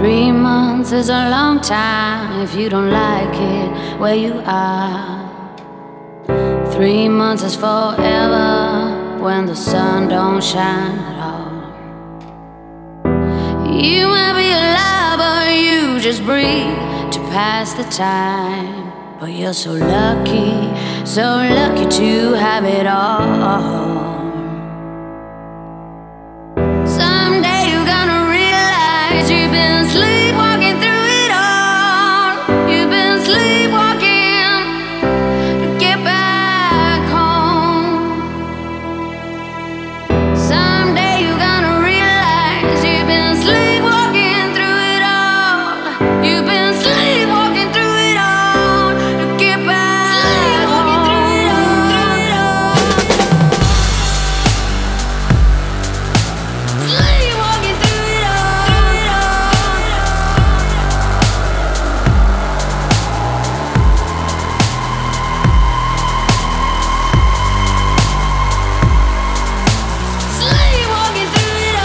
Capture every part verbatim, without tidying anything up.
Three months is a long time if you don't like it where you are. Three months is forever when the sun don't shine at all. You might be alive, but you just breathe to pass the time. But you're so lucky, so lucky to have it all. Someday you're gonna realize you've been sleepwalking through it all. You've been sleepwalking to get back home. Someday you're gonna realize you've been sleepwalking through it all. You've been sleepwalking through it all to get back home. Sleepwalking through it Sleepwalking through it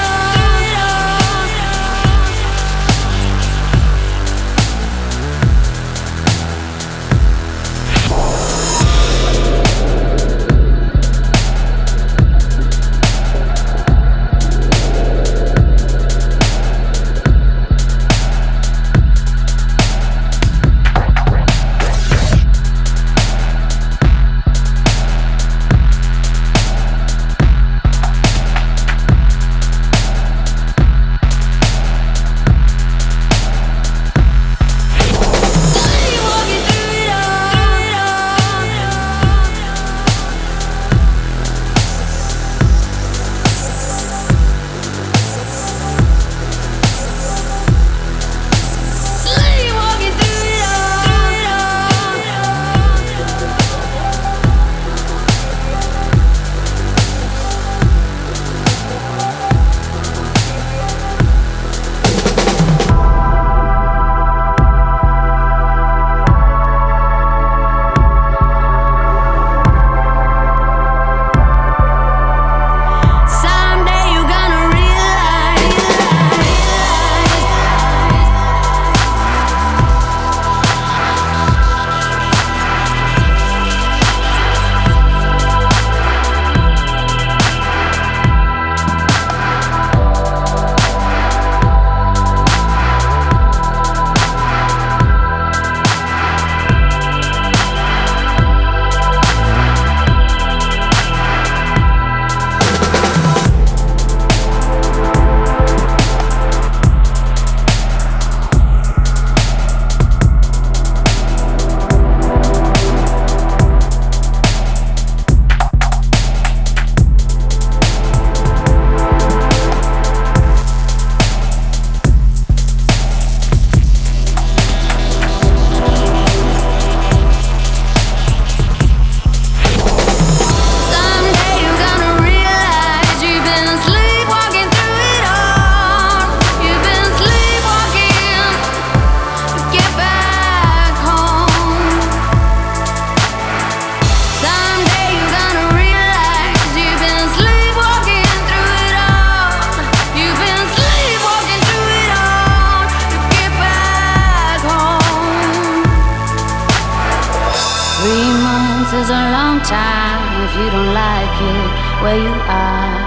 Three months is a long time if you don't like it where you are.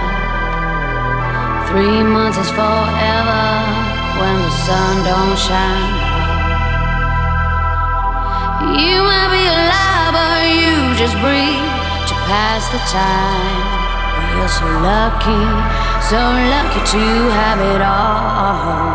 Three months is forever when the sun don't shine at all. You might be alive, but you just breathe to pass the time. But you're so lucky, so lucky to have it all.